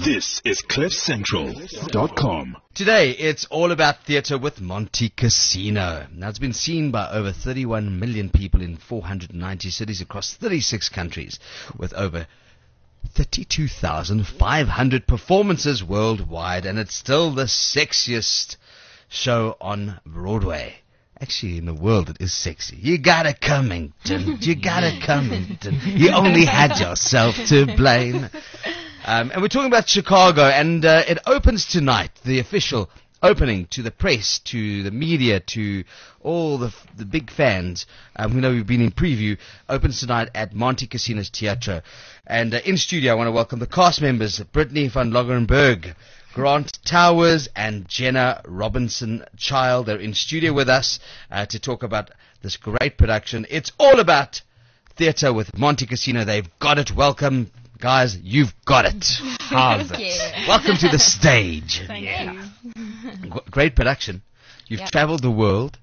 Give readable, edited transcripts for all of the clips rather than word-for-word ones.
This is CliffCentral.com. Today, it's all about theatre with Monte Casino. Now, it's been seen by over 31 million people in 490 cities across 36 countries, with over 32,500 performances worldwide, and it's still the sexiest show on Broadway. Actually, in the world, it is sexy. You gotta Cummington. You gotta Cummington. You only had yourself to blame. And we're talking about Chicago, and it opens tonight, the official opening to the press, to the media, to all the big fans. We know we've been in preview. Opens tonight at Monte Casino's Teatro. And in studio, I want to welcome the cast members, Brittany van Logerenberg, Grant Towers, and Jenna Robinson-Child. They're in studio with us to talk about this great production. It's all about theatre with Monte Casino. They've got it. Welcome, guys. You've got it. Have it. Welcome to the stage. Thank you. Great production. You've traveled the world.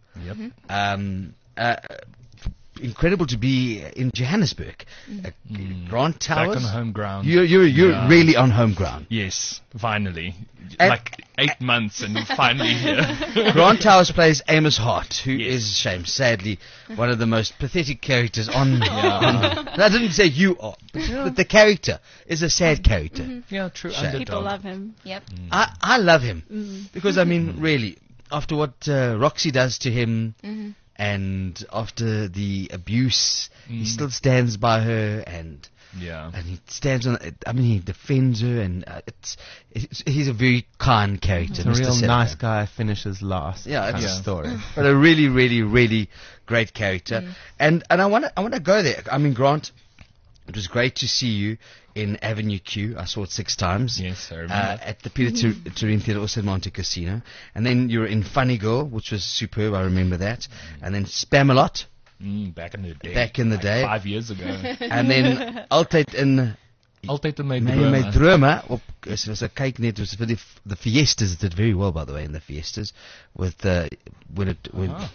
Yep. Incredible to be in Johannesburg. Grant Towers. Back on home ground. You're really on home ground. Yes, finally. And like 8 months and finally here. Grant Towers plays Amos Hart, who is, sadly, one of the most pathetic characters on... I didn't say you are, but the character is a sad character. Yeah, true. People love him. Yep. I love him. Because, I mean, really, after what Roxy does to him... And after the abuse, he still stands by her, and he stands on. I mean, he defends her, and he's a very kind character. It's a Mr. real Settler. nice guy finishes last. Kind of story. But a really, really, really great character. And I want to go there. I mean, Grant, it was great to see you in Avenue Q. I saw it 6 times. Yes, I remember. At the Peter Turin Theatre, also at Monte Casino. And then you were in Funny Girl, which was superb. I remember that. And then Spamalot. Back in the day. Back in the day. 5 years ago. And then Altyd in... Altyd in my Droma. It was a cake net. It was for the Fiestas. It did very well, by the way, in the Fiestas. With when it went on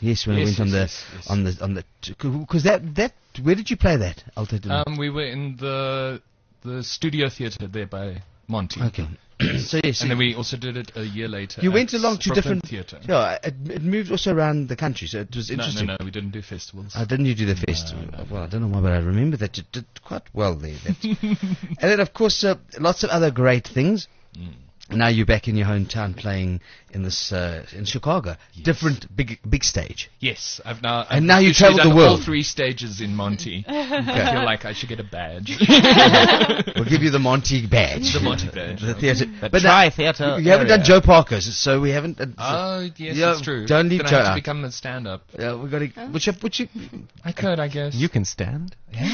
the because that where did you play that? Altyd. We were in the studio theatre there by Monty. Okay. So yes, and then we also did it a year later. You went along to Brooklyn different theatre. Yeah, it moved also around the country, so it was interesting. No, we didn't do festivals. Didn't you do the festival? No. Well, I don't know why, but I remember that you did quite well there. And then, of course, lots of other great things. Now you're back in your hometown playing in this in Chicago. Yes. Different big stage. Yes, I've now you travel the done world. all 3 stages in Monty. I feel like I should get a badge. We'll give you the Monty badge. The Monty badge. The theatre. But theatre. You haven't done Joe Parker's, so we haven't. Oh, yes, that's true. Don't leave then Joe I have out. to become a stand-up. Yeah, we got to. Which you. I could, I guess. You can stand.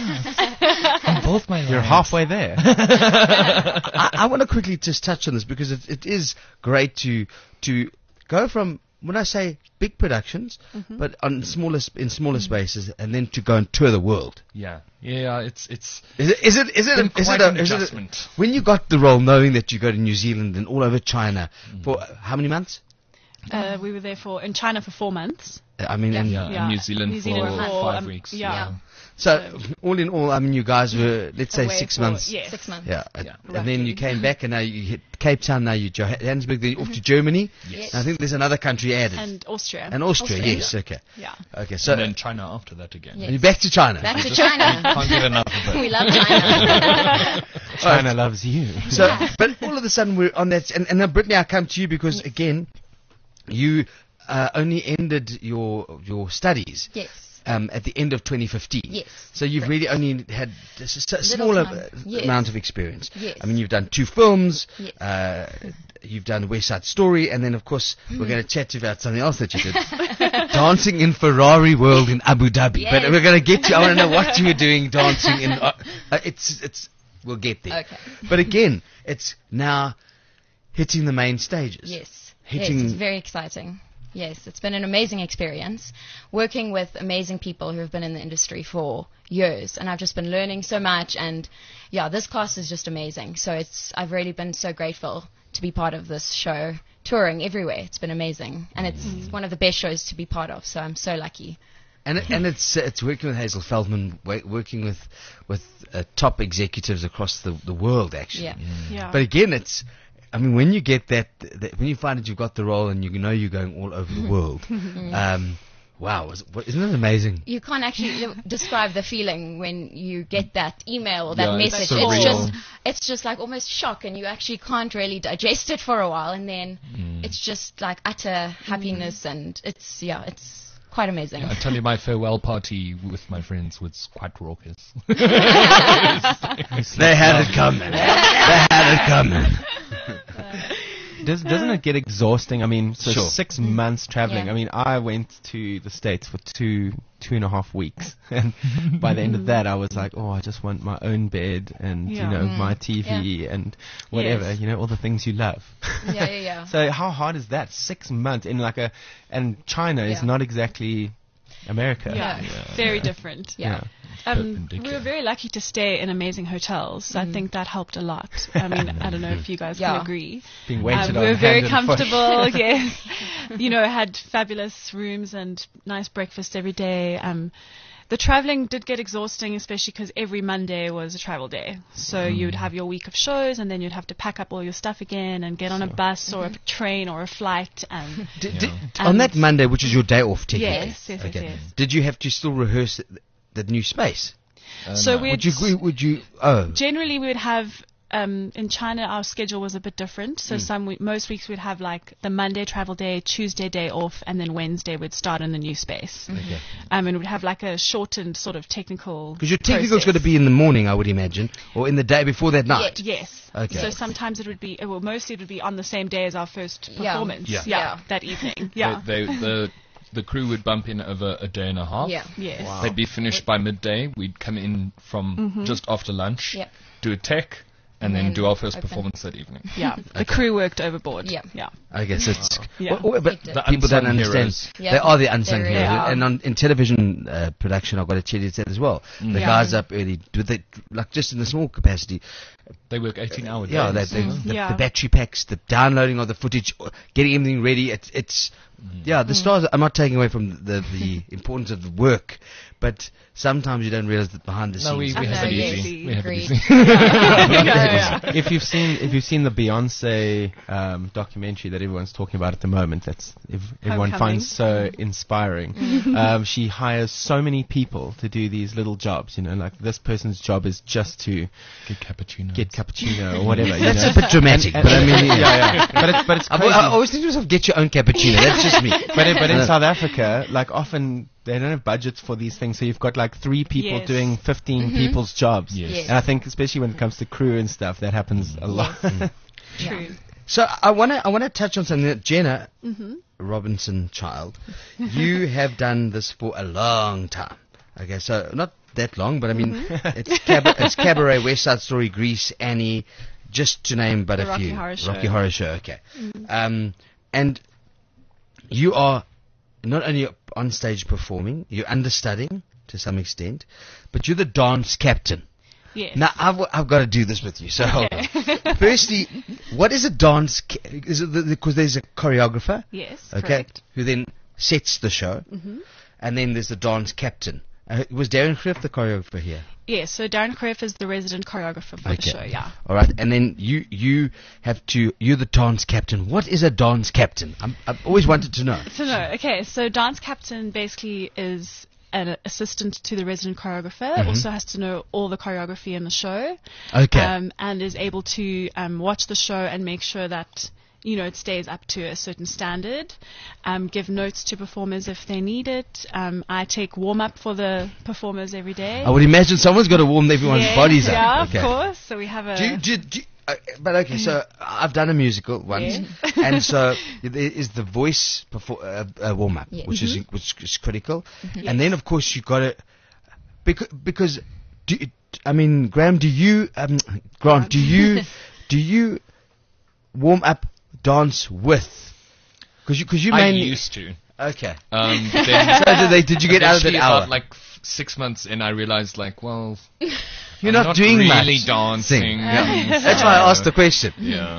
On both my legs. You're halfway there. I want to quickly just touch on this because it is great to go from, when I say big productions, but in smaller spaces, and then to go and tour the world. Yeah, it's. Is it an adjustment. When you got the role, knowing that you go to New Zealand and all over China for how many months? We were there in China for 4 months. I mean, in New Zealand for 5 weeks. So, all in all, I mean, you guys were, let's say, 6 months. Yes. 6 months. Yeah. And then you came back, and now you hit Cape Town, now you Johannesburg, then off to Germany. Yes. And I think there's another country added. And Austria. Yes, okay. Yeah. Okay, so. And then China after that again. Yes. And you're back to China. Back to China. Can't get enough of it. We love China. China loves you. So, but all of a sudden we're on that, and now Brittany, I come to you because, again, you only ended your studies. Yes. At the end of 2015. Yes. So you've really only had a smaller amount of experience. Yes. I mean, you've done 2 films. Yes. You've done West Side Story, and then, of course, we're going to chat about something else that you did. Dancing in Ferrari World in Abu Dhabi. Yes. But we're going to get to, I want to know what you were doing dancing in, we'll get there. Okay. But again, it's now hitting the main stages. Yes. It's very exciting. Yes, it's been an amazing experience working with amazing people who have been in the industry for years, and I've just been learning so much, and this cast is just amazing. So I've really been so grateful to be part of this show, touring everywhere. It's been amazing, and it's one of the best shows to be part of, so I'm so lucky. And it's working with Hazel Feldman, working with top executives across the world, actually. Yeah. Yeah. But again, when you get that, when you find that you've got the role and you know you're going all over the world, wow, isn't it amazing? You can't actually describe the feeling when you get that email or that Yeah, it's message. surreal. It's just like almost shock, and you actually can't really digest it for a while, and then it's just like utter happiness, and it's quite amazing. I tell you, my farewell party with my friends was quite raucous. They had it coming. They had it coming. Doesn't it get exhausting? I mean, so Sure. 6 months traveling. Yeah. I mean, I went to the States for 2.5 weeks. And by the end of that, I was like, I just want my own bed and, Yeah. my TV and whatever, Yes. all the things you love. Yeah. So how hard is that? 6 months in and China is Yeah. not exactly America. Yeah, very different. Yeah. We Perpendicular. were very lucky to stay in amazing hotels. So I think that helped a lot. I mean, I don't know if you guys can agree. Being waited We on were very hand and foot. comfortable. Yes, had fabulous rooms and nice breakfast every day. The traveling did get exhausting, especially because every Monday was a travel day. So you'd have your week of shows, and then you'd have to pack up all your stuff again and get on a bus or a train or a flight. And On that Monday, which is your day off, technically. yes. Did you have to still rehearse the new space? So No. Would you? Oh, generally we would have in China our schedule was a bit different. So most weeks we'd have like the Monday travel day, Tuesday day off, and then Wednesday we'd start in the new space. okay. And we'd have like a shortened sort of technical. Because your technical's got to be in the morning, I would imagine, or in the day before that night. Yes. Okay. So sometimes it would be, mostly it would be on the same day as our first Yeah. performance. Yeah. That evening. Yeah. The crew would bump in over a day and a half. Yeah. Yes. Wow. They'd be finished by midday. We'd come in from just after lunch, Yep. do a tech, and then then do our first open. performance that evening. Yeah. The crew worked overboard. Yeah. Yeah. I guess it's. Yeah. But The people don't unsung understand. heroes. Yeah. They are the unsung They really heroes. are. And in television production, I've got to tell you that as well. The Yeah. guys up early, like just in the small capacity. They work 18-hour days. Yeah, Yeah. the battery packs, the downloading of the footage, getting everything ready. It's the stars. I'm not taking away from the importance of the work, but sometimes you don't realize that behind the scenes. No, we have No, it yes, easy. We have it agreed. easy. If you've seen the Beyonce documentary that everyone's talking about at the moment, everyone Homecoming. finds so inspiring. She hires so many people to do these little jobs. Like this person's job is just to Get cappuccino. get cappuccino or whatever. That's a bit dramatic, but I mean, yeah. But it's crazy. I always think to myself, get your own cappuccino. That's just me. But in South Africa, like often they don't have budgets for these things, so you've got like 3 people Yes. doing 15 people's jobs. Yes. Yes. And I think especially when it comes to crew and stuff, that happens a lot. True. So I wanna touch on something that Jenna Robinson Child, you have done this for a long time. Okay, so not that long, but I mean it's Cabaret, West Side Story, Grease, Annie, just to name but The a Rocky few. Horror Show. Rocky Horror Show. Okay, and you are not only on stage performing, you're understudying to some extent, but you're the dance captain. Yes. Now, I've got to do this with you. So, hold on. Firstly, what is a dance? Is it because there's a choreographer? Yes. Okay. Correct. Who then sets the show, and then there's the dance captain. Was Darren Griff the choreographer here? Yes. So Darren Kriff is the resident choreographer for the show. Yeah. All right, and then you're the dance captain. What is a dance captain? I've always wanted to know. So no. Okay. So dance captain basically is an assistant to the resident choreographer. Also has to know all the choreography in the show. Okay. And is able to watch the show and make sure that it stays up to a certain standard. Give notes to performers if they need it. I take warm up for the performers every day. I would imagine someone's got to warm everyone's Yes, bodies up. Yeah, Okay. of course. So we have a. But okay, so I've done a musical once, and so there is the voice warm up, Yes. which is critical, and then of course you got to because Graham, do you Grant, do you warm up dance with? Because you I mainly used to. okay. Then So did you get out of that eventually hour? about 6 months in, I realized You're I'm not doing really much. dancing. Yeah. That's why I asked the question. Yeah.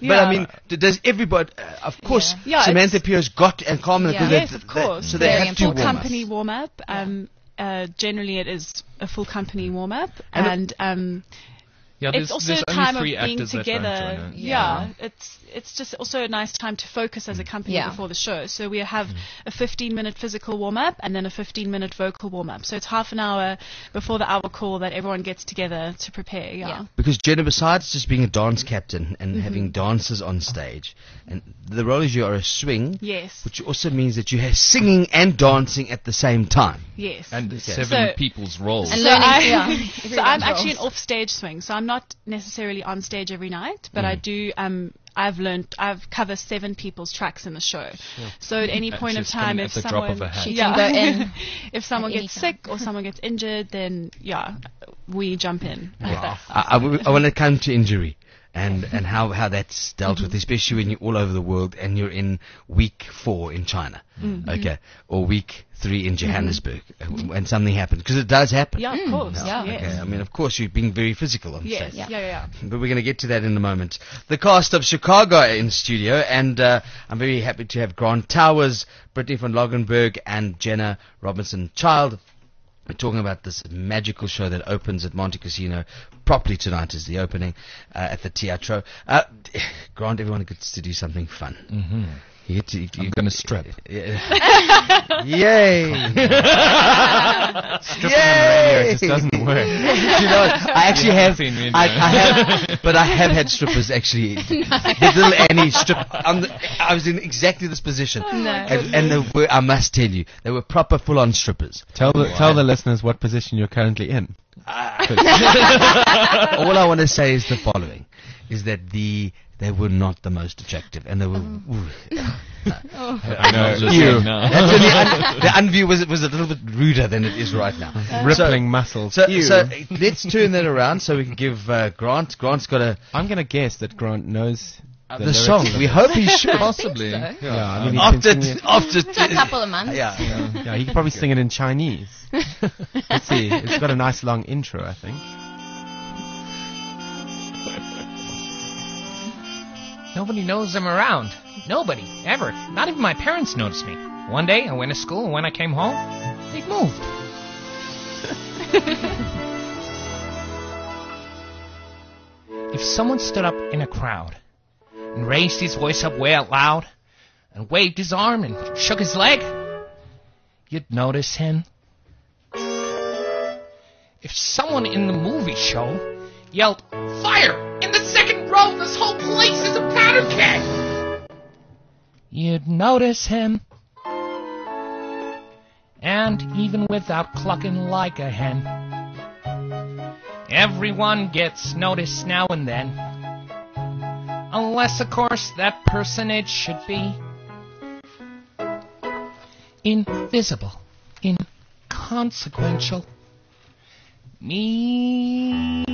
But I mean, does everybody? Of course, Yeah, Samantha Pierce got and Carmen. Yeah. Yes, of course. So they Very have to full warm up. company warm up. Generally, it is a full company warm up, And and Yeah, it's also there's a only time of 3 being actors left, together. aren't there? Yeah, it's just also a nice time to focus as a company Yeah. before the show. So we have a 15-minute physical warm up and then a 15-minute vocal warm up. So it's half an hour before the hour call that everyone gets together to prepare. Yeah. Because Jenna, besides just being a dance captain and having dancers on stage, and the role is you are a swing, Yes. which also means that you have singing and dancing at the same time. Yes. And So- 7 people's roles. And So, learning, so I'm actually an off-stage swing, so I'm not necessarily on stage every night, but I do. I've covered 7 people's tracks in the show. So at any point of she's coming time, at if the drop someone, of a hat. She can go in if someone at gets any time. sick or someone gets injured, then we jump in. Like that. I want to come to injury and how that's dealt with, especially when you're all over the world and you're in week 4 in China, okay, or week 3 in Johannesburg, and something happens, because it does happen. Yeah, of course. Yeah. Yes. Okay, I mean, of course, you're being very physical on Yes. stage. Yeah. But we're going to get to that in a moment. The cast of Chicago are in studio, and I'm very happy to have Grant Towers, Brittany von Logenberg, and Jenna Robinson-Child. We're talking about this magical show that opens at Monte Casino properly tonight is the opening at the Teatro. Grant, everyone gets to do something fun. Mm-hmm. I'm going to strip. Yay! Stripping on the radio, it just doesn't work. Do you know what? I actually have, seen me in I there. have, but I have had strippers actually. The little Annie strip. I was in exactly this position, and they were, I must tell you, they were proper full-on strippers. Tell the listeners what position you're currently in. All I want to say is the following: is that they were not the most attractive, and they were. I know. Just Ew. saying now. That's when the unview was a little bit ruder than it is right now. Rippling muscles. So Ew. let's turn that around so we can give Grant. Grant's got a I'm going to guess that Grant knows the lyrics song. of We it. hope he should. Possibly. so. Yeah, I mean, he can sing it. After a couple of months. Yeah. Yeah, he can probably sing it in Chinese. Let's see. It's got a nice long intro, I think. Nobody knows I'm around. Nobody, ever. Not even my parents noticed me. One day, I went to school, and when I came home, they'd moved. If someone stood up in a crowd and raised his voice up way out loud and waved his arm and shook his leg, you'd notice him. If someone in the movie show yelled, "Fire! In the second row, this whole place is a powder keg!" you'd notice him. And even without clucking like a hen, everyone gets noticed now and then. Unless, of course, that personage should be invisible, inconsequential. Me.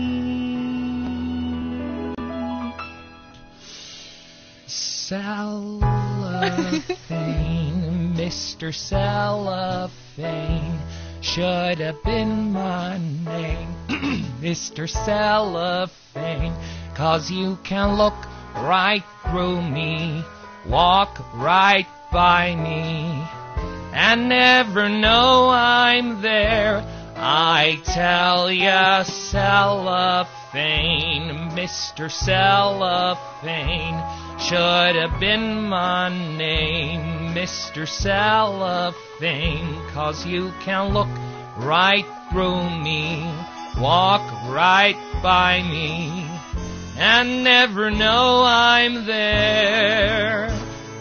Cellophane, Mr. Cellophane, should have been my name. Mr. Cellophane, 'cause you can look right through me, walk right by me, and never know I'm there. I tell ya, Cellophane, Mr. Cellophane, should have been my name, Mr. Cellophane, 'cause you can look right through me, walk right by me, and never know I'm there.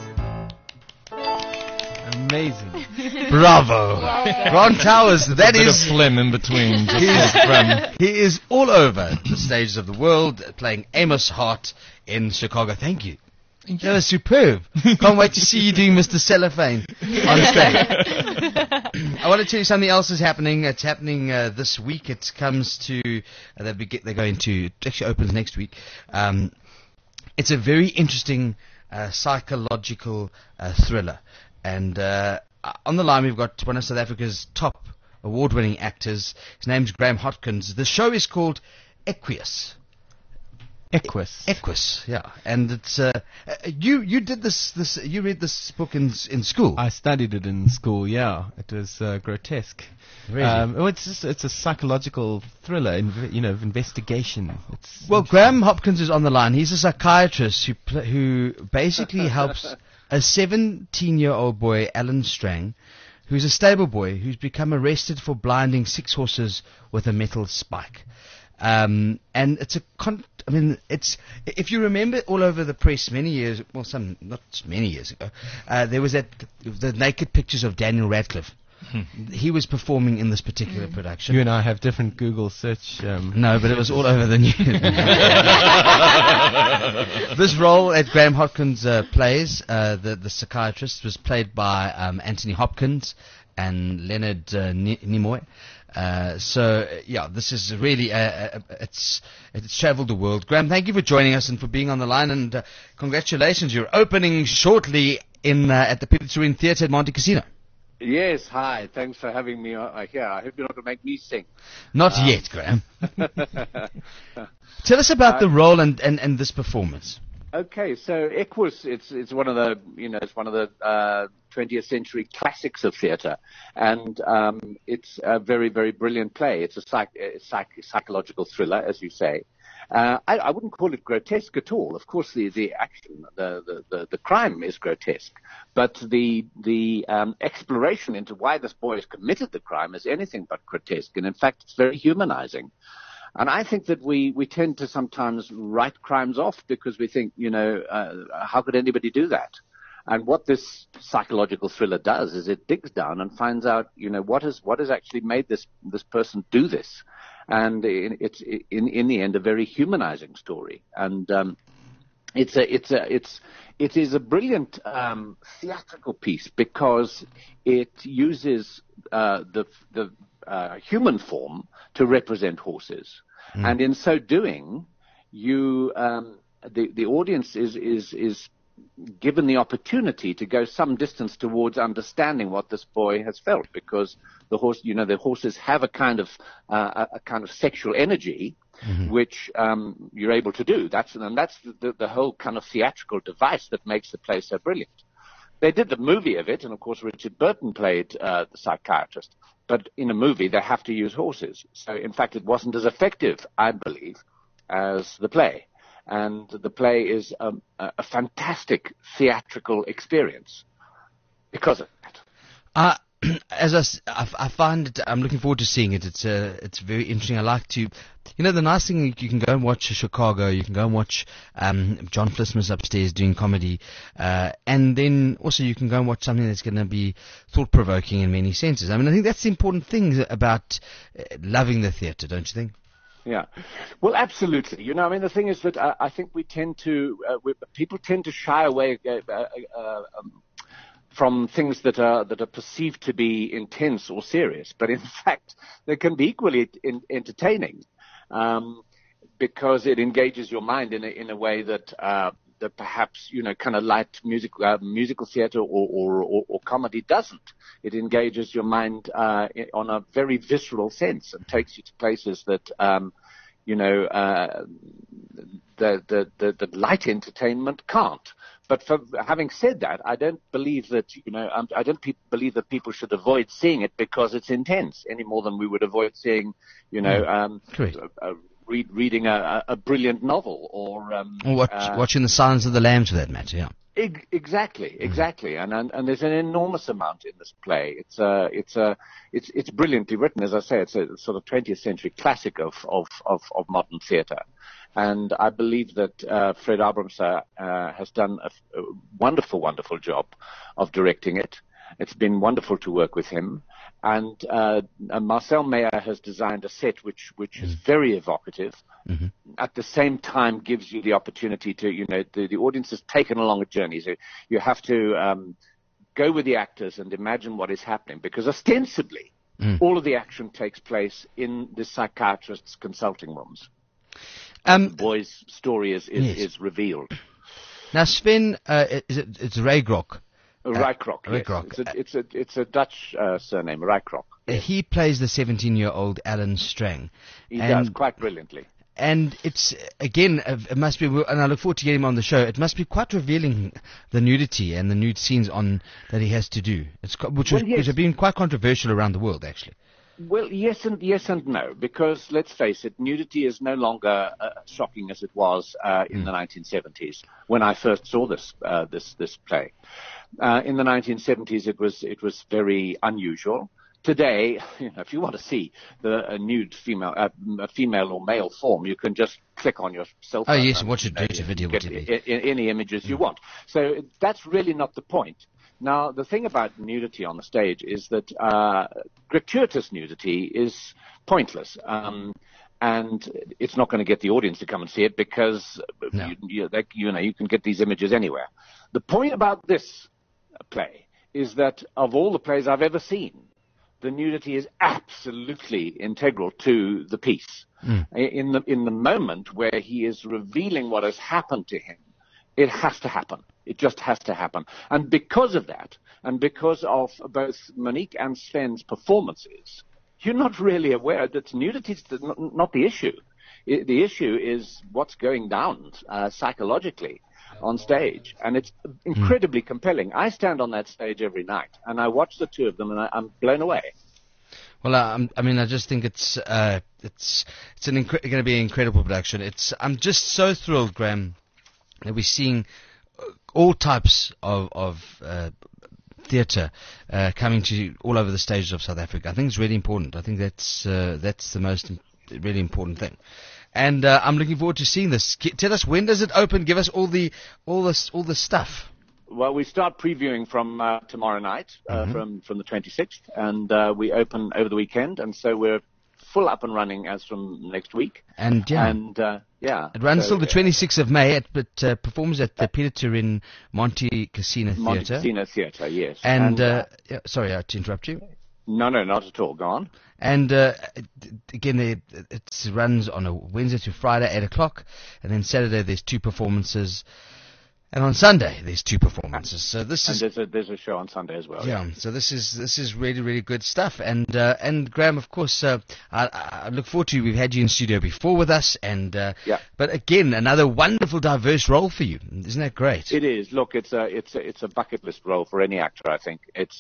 Amazing. Bravo, Grant Towers. That Bit of is. phlegm in between. Just from He is all over the stages of the world, playing Amos Hart in Chicago. Thank you. That was superb. Can't wait to see you doing Mr. Cellophane on stage. I want to tell you something else is happening. It's happening this week. It comes to they're going to. It actually opens next week. It's a very interesting psychological thriller, and on the line we've got one of South Africa's top award-winning actors. His name's Graham Hopkins. The show is called Equius. Equus, yeah. And it's you did this you read this book in school. I studied it in school. Yeah, it was grotesque. Really? It's a psychological thriller, investigation. Well, Graham Hopkins is on the line. He's a psychiatrist who basically helps a 17-year-old boy, Alan Strang, who's a stable boy who's become arrested for blinding 6 horses with a metal spike. And it's if you remember all over the press many years, well, not many years ago, there was the naked pictures of Daniel Radcliffe. He was performing in this particular production. You and I have different Google search. No, but it was all over the news. This role that Graham Hopkins plays, the psychiatrist, was played by Anthony Hopkins and Leonard Nimoy. This is really it's travelled the world. Graham, thank you for joining us and for being on the line, and congratulations. You're opening shortly at the Pieter Toerien Theatre at Monte Casino. Yes, hi. Thanks for having me here. I hope you're not going to make me sing. Not yet, Graham. Tell us about the role and this performance. Okay, so Equus, it's one of the 20th century classics of theatre, and it's a very, very brilliant play. It's a psychological thriller, as you say. I wouldn't call it grotesque at all. Of course, the action, the crime is grotesque, but the exploration into why this boy has committed the crime is anything but grotesque, and in fact, it's very humanizing. And I think that we tend to sometimes write crimes off because we think, how could anybody do that? And what this psychological thriller does is it digs down and finds out, what has actually made this person do this. And it's in the end a very humanizing story. And it is a brilliant theatrical piece because it uses the human form to represent horses, and in so doing, the audience is given the opportunity to go some distance towards understanding what this boy has felt, because the horses have a kind of sexual energy, which you're able to do. That's the whole kind of theatrical device that makes the play so brilliant. They did the movie of it, and of course Richard Burton played the psychiatrist. But in a movie, they have to use horses. So, in fact, it wasn't as effective, I believe, as the play. And the play is a fantastic theatrical experience because of that. I find it, I'm looking forward to seeing it. It's very interesting. I like to, the nice thing, you can go and watch Chicago, you can go and watch John Flismus upstairs doing comedy, and then also you can go and watch something that's going to be thought-provoking in many senses. I think that's the important thing about loving the theatre, don't you think? Yeah, well, absolutely. The thing is that I think we tend to, people tend to shy away from things that are perceived to be intense or serious, but in fact they can be equally entertaining, because it engages your mind in a way that perhaps kind of light musical theatre or comedy doesn't. It engages your mind on a very visceral sense and takes you to places that the light entertainment can't. But having said that, I don't believe that believe that people should avoid seeing it because it's intense any more than we would avoid seeing reading a brilliant novel or watching The Silence of the Lambs, for that matter. Yeah. Exactly, and there's an enormous amount in this play. It's brilliantly written, as I say. It's a sort of 20th century classic of modern theatre, and I believe that Fred Abramser has done a wonderful job of directing it. It's been wonderful to work with him, and Marcel Meyer has designed a set which is very evocative. At the same time gives you the opportunity to, the audience is taken along a journey. So you have to go with the actors and imagine what is happening, because ostensibly all of the action takes place in the psychiatrist's consulting rooms. The boy's story is revealed. Now, Sven, it's Rykrok. Rykrok, yes. It's a Dutch surname, Rykrok. Yes. He plays the 17-year-old Alan Strang. He does quite brilliantly. and it's, again, it must be, and I look forward to getting him on the show, it must be quite revealing, the nudity and the nude scenes that he has to do, which have been quite controversial around the world, actually. Well, yes and no, because let's face it, nudity is no longer shocking as it was in the 1970s when I first saw this play. In the 1970s, it was very unusual. Today, if you want to see a nude female or male form, you can just click on your cell phone. Oh yes, watch a video, get any images you want. So that's really not the point. Now, the thing about nudity on the stage is that gratuitous nudity is pointless, and it's not going to get the audience to come and see it because you can get these images anywhere. The point about this play is that of all the plays I've ever seen, the nudity is absolutely integral to the piece. In the moment where he is revealing what has happened to him, it has to happen. It just has to happen. And because of that, and because of both Monique and Sven's performances, you're not really aware that nudity is not the issue. The issue is what's going down psychologically on stage. And it's incredibly compelling. I stand on that stage every night, and I watch the two of them, and I'm blown away. Well, I just think it's going to be an incredible production. I'm just so thrilled, Graham, that we're seeing all types of theatre coming to all over the stages of South Africa. I think it's really important. I think that's the most really important thing. And I'm looking forward to seeing this. Tell us, when does it open? Give us all the stuff. Well, we start previewing from tomorrow night, from the 26th, and we open over the weekend, and so we're full up and running as from next week. And it runs till the 26th of May. It performs at the Peter Turin Monte Cassino Theatre. Monte Cassino Theatre, yes. And sorry to interrupt you. No, not at all. Go on. And again, it runs on a Wednesday to Friday, 8 o'clock, and then Saturday there's 2 performances. And on Sunday, there's 2 performances. So there's a show on Sunday as well. Yeah. So this is really, really good stuff. And Graham, of course, I look forward to. We've had you in studio before with us, and but again, another wonderful, diverse role for you. Isn't that great? It is. Look, it's a bucket list role for any actor. I think it's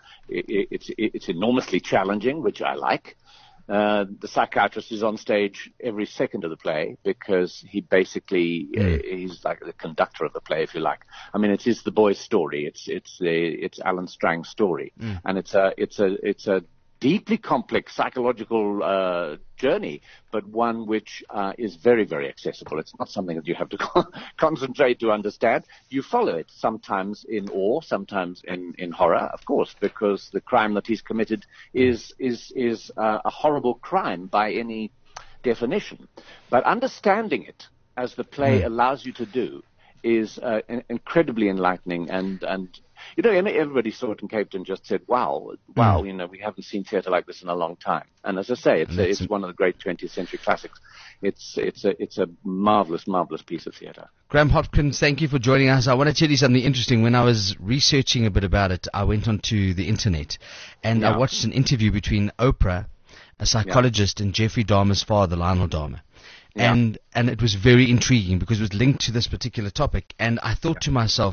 enormously challenging, which I like. The psychiatrist is on stage every second of the play because he basically he's like the conductor of the play, if you like. I mean, it is the boy's story. It's Alan Strang's story, and it's a deeply complex psychological journey, but one which is very, very accessible. It's not something that you have to concentrate to understand. You follow it, sometimes in awe, sometimes in horror, of course, because the crime that he's committed is a horrible crime by any definition. But understanding it, as the play allows you to do, is incredibly enlightening and everybody saw it in Cape Town and just said, wow, we haven't seen theatre like this in a long time. And as I say, it's one of the great 20th century classics. It's a marvelous, marvelous piece of theatre. Graham Hopkins, thank you for joining us. I want to tell you something interesting. When I was researching a bit about it, I went onto the internet and I watched an interview between Oprah, a psychologist, and Jeffrey Dahmer's father, Lionel Dahmer. Yeah. And it was very intriguing because it was linked to this particular topic. And I thought to myself,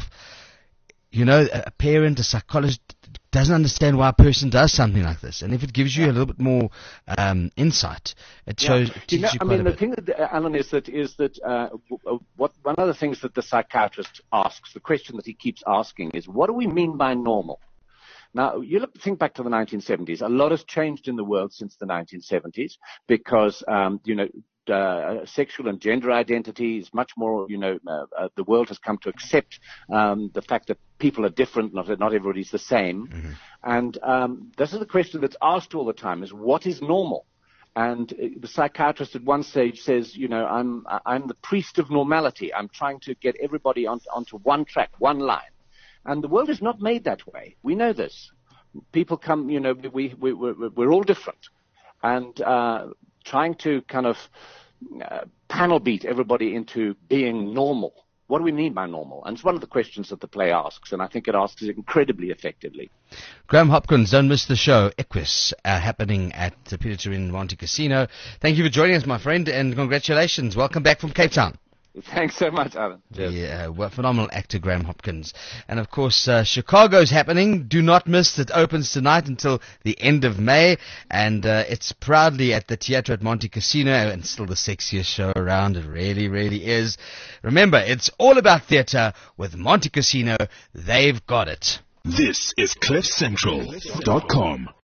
a parent, a psychologist doesn't understand why a person does something like this. And if it gives you a little bit more insight, it shows. It teaches you quite a bit. The thing, Alan, is that one of the things that the psychiatrist asks, the question that he keeps asking is, what do we mean by normal? Now, think back to the 1970s. A lot has changed in the world since the 1970s because, sexual and gender identity is much more, the world has come to accept the fact that people are different, not everybody's the same. Mm-hmm. And this is the question that's asked all the time, is what is normal? And the psychiatrist at one stage says, I'm the priest of normality. I'm trying to get everybody onto one track, one line. And the world is not made that way. We know this. People come, we're all different. And trying to kind of panel beat everybody into being normal what do we mean by normal? And it's one of the questions that the play asks, and I think it asks it incredibly effectively. Graham Hopkins, don't miss the show, Equus, happening at the Peter Turin Monte Casino. Thank you for joining us, my friend, and congratulations. Welcome back from Cape Town. Thanks so much, Alan. Yeah, well, phenomenal actor Graham Hopkins. And of course, Chicago's happening. Do not miss it. Opens tonight until the end of May. And it's proudly at the Teatro at Monte Casino, and still the sexiest show around. It really, really is. Remember, it's all about theatre with Monte Casino. They've got it. This is CliffCentral.com.